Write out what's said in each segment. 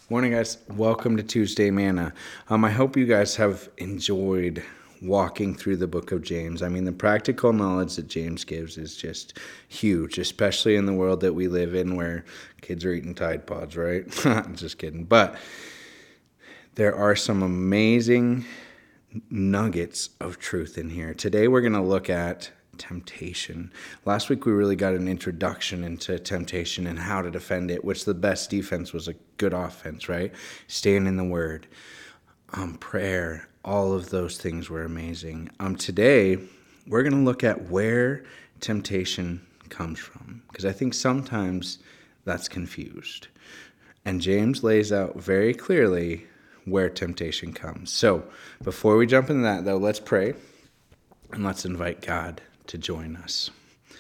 Morning, guys. Welcome to Tuesday Manna. I hope you guys have enjoyed walking through the book of James. I mean, the practical knowledge that James gives is just huge, especially in the world that we live in where kids are eating Tide Pods, right? Just kidding. But there are some amazing nuggets of truth in here. Today, we're going to look at temptation. Last week we really got an introduction into temptation and how to defend it, which the best defense was a good offense, right? Staying in the Word, prayer, all of those things were amazing. Today we're going to look at where temptation comes from, because I think sometimes that's confused. And James lays out very clearly where temptation comes. So before we jump into that, though, let's pray and let's invite God to join us.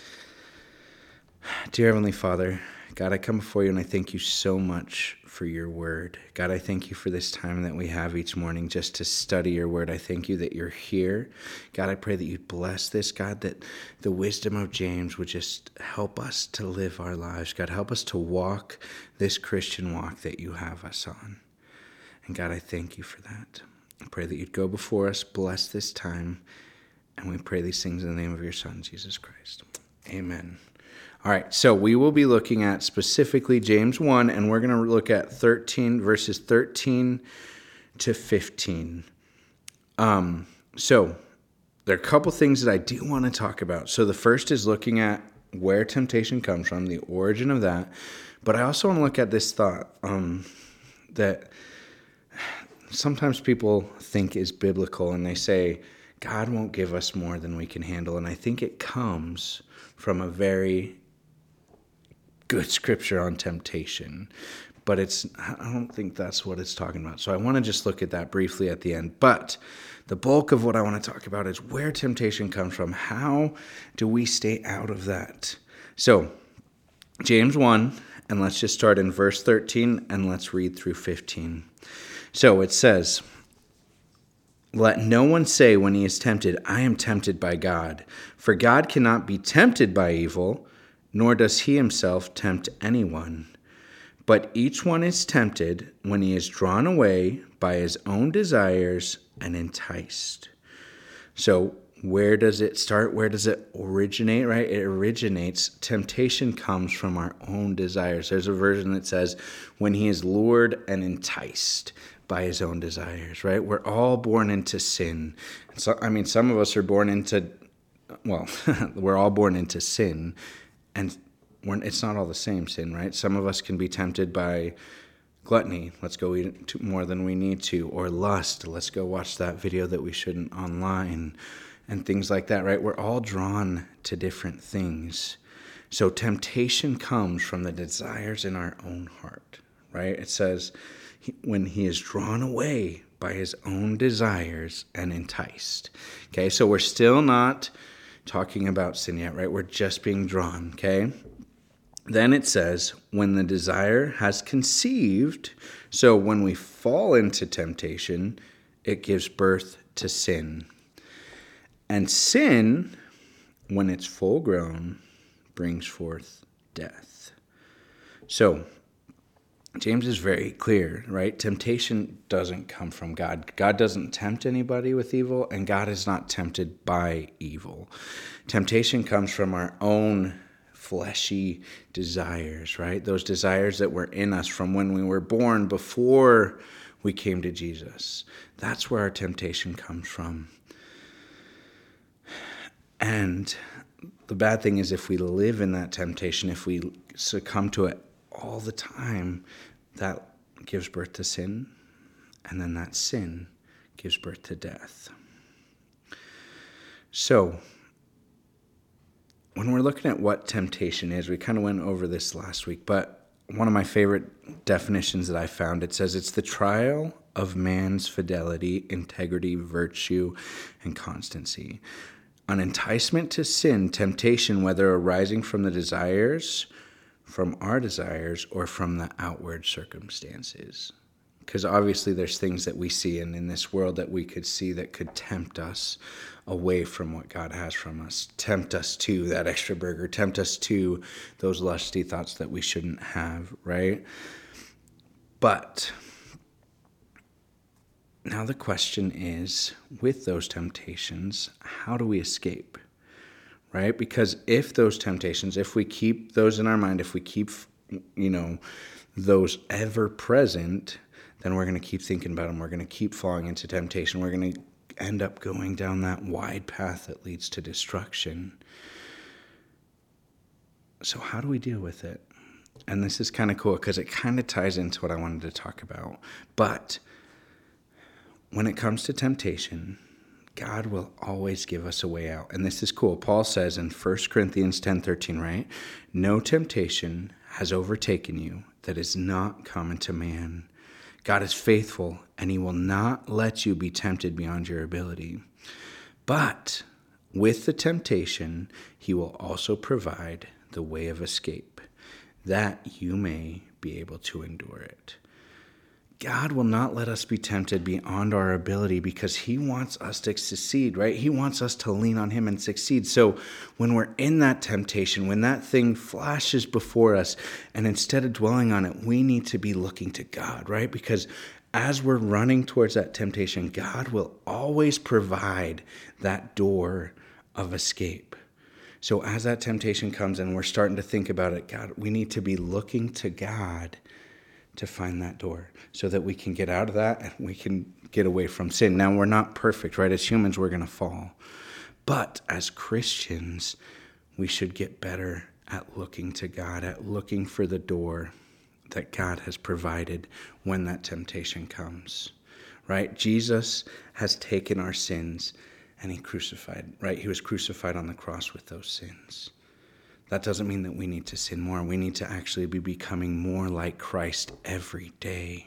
Dear Heavenly Father, God, I come before you and I thank you so much for your word. God, I thank you for this time that we have each morning just to study your word. I thank you that you're here. God, I pray that you'd bless this, God, that the wisdom of James would just help us to live our lives. God, help us to walk this Christian walk that you have us on. And God, I thank you for that. I pray that you'd go before us, bless this time, and we pray these things in the name of your Son, Jesus Christ. Amen. All right, so we will be looking at specifically James 1, and we're going to look at verses 13 to 15. So there are a couple things that I do want to talk about. So the first is looking at where temptation comes from, the origin of that. But I also want to look at this thought that sometimes people think is biblical, and they say, God won't give us more than we can handle. And I think it comes from a very good scripture on temptation. But I don't think that's what it's talking about. So I want to just look at that briefly at the end. But the bulk of what I want to talk about is where temptation comes from. How do we stay out of that? So James 1, and let's just start in verse 13, and let's read through 15. So it says, "Let no one say when he is tempted, 'I am tempted by God.' For God cannot be tempted by evil, nor does he himself tempt anyone. But each one is tempted when he is drawn away by his own desires and enticed." So where does it start? Where does it originate, right? It originates. Temptation comes from our own desires. There's a version that says, when he is lured and enticed by his own desires, right? We're all born into sin. So, some of us are born into, we're all born into sin, and it's not all the same sin, right? Some of us can be tempted by gluttony. Let's go eat more than we need to. Or lust. Let's go watch that video that we shouldn't online. And things like that, right? We're all drawn to different things. So temptation comes from the desires in our own heart, right? It says, when he is drawn away by his own desires and enticed. Okay, so we're still not talking about sin yet, right? We're just being drawn, okay? Then it says, when the desire has conceived, so when we fall into temptation, it gives birth to sin. And sin, when it's full grown, brings forth death. So James is very clear, right? Temptation doesn't come from God. God doesn't tempt anybody with evil, and God is not tempted by evil. Temptation comes from our own fleshy desires, right? Those desires that were in us from when we were born, before we came to Jesus. That's where our temptation comes from. And the bad thing is, if we live in that temptation, if we succumb to it all the time, that gives birth to sin, and then that sin gives birth to death. So when we're looking at what temptation is, we kind of went over this last week, but one of my favorite definitions that I found, it says it's the trial of man's fidelity, integrity, virtue, and constancy. An enticement to sin, temptation, whether arising from the desires, from our desires, or from the outward circumstances. Because obviously there's things that we see in this world that we could see that could tempt us away from what God has from us. Tempt us to that extra burger. Tempt us to those lusty thoughts that we shouldn't have, right? But now the question is, with those temptations, how do we escape? Right? Because if those temptations, if we keep those in our mind, if we keep, those ever present, then we're going to keep thinking about them. We're going to keep falling into temptation. We're going to end up going down that wide path that leads to destruction. So how do we deal with it? And this is kind of cool because it kind of ties into what I wanted to talk about. But when it comes to temptation, God will always give us a way out. And this is cool. Paul says in 1 Corinthians 10:13, right? No temptation has overtaken you that is not common to man. God is faithful, and he will not let you be tempted beyond your ability. But with the temptation, he will also provide the way of escape, that you may be able to endure it. God will not let us be tempted beyond our ability because he wants us to succeed, right? He wants us to lean on him and succeed. So when we're in that temptation, when that thing flashes before us, and instead of dwelling on it, we need to be looking to God, right? Because as we're running towards that temptation, God will always provide that door of escape. So as that temptation comes and we're starting to think about it, God, we need to be looking to God to find that door so that we can get out of that and we can get away from sin. Now, we're not perfect, right? As humans, we're going to fall. But as Christians, we should get better at looking to God, at looking for the door that God has provided when that temptation comes, right? Jesus has taken our sins and he crucified, right? He was crucified on the cross with those sins. That doesn't mean that we need to sin more. We need to actually be becoming more like Christ every day.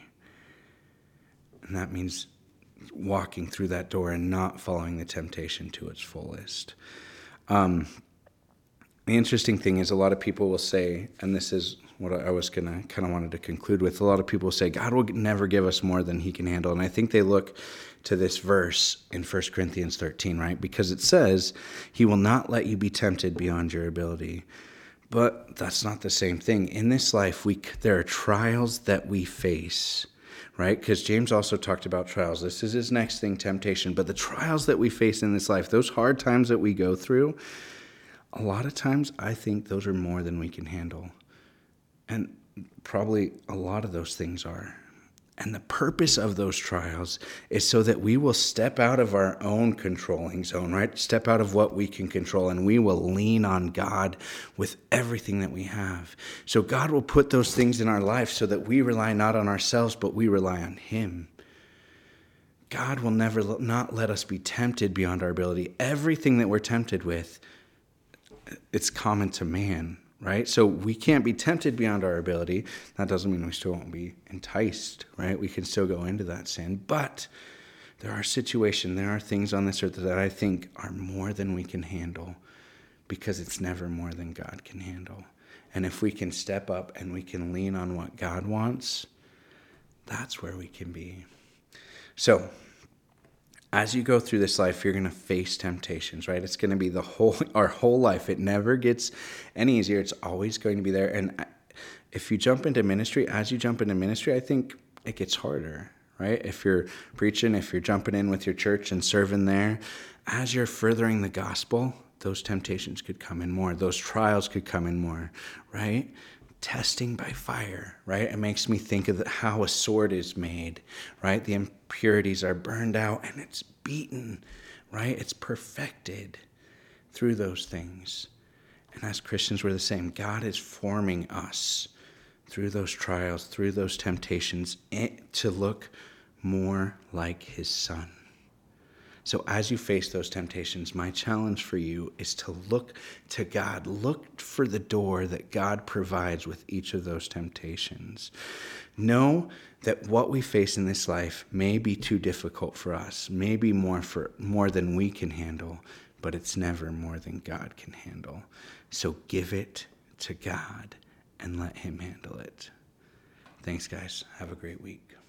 And that means walking through that door and not following the temptation to its fullest. The interesting thing is a lot of people will say, and this is what I was going to kind of wanted to conclude with, a lot of people say, God will never give us more than he can handle. And I think they look to this verse in 1 Corinthians 13, right? Because it says, he will not let you be tempted beyond your ability. But that's not the same thing. In this life, there are trials that we face, right? Because James also talked about trials. This is his next thing, temptation. But the trials that we face in this life, those hard times that we go through, a lot of times I think those are more than we can handle. And probably a lot of those things are. And the purpose of those trials is so that we will step out of our own controlling zone, right? Step out of what we can control, and we will lean on God with everything that we have. So God will put those things in our life so that we rely not on ourselves, but we rely on him. God will never not let us be tempted beyond our ability. Everything that we're tempted with, it's common to man. Right? So we can't be tempted beyond our ability. That doesn't mean we still won't be enticed, right? We can still go into that sin. But there are situations, there are things on this earth that I think are more than we can handle because it's never more than God can handle. And if we can step up and we can lean on what God wants, that's where we can be. So as you go through this life, you're going to face temptations, right? It's going to be our whole life. It never gets any easier. It's always going to be there. And if you jump into ministry, I think it gets harder, right? If you're preaching, if you're jumping in with your church and serving there, as you're furthering the gospel, those temptations could come in more. Those trials could come in more, right? Testing by fire, right? It makes me think of how a sword is made, right? The impurities are burned out and it's beaten, right? It's perfected through those things. And as Christians, we're the same. God is forming us through those trials, through those temptations, to look more like his Son. So as you face those temptations, my challenge for you is to look to God. Look for the door that God provides with each of those temptations. Know that what we face in this life may be too difficult for us, may be more than we can handle, but it's never more than God can handle. So give it to God and let him handle it. Thanks, guys. Have a great week.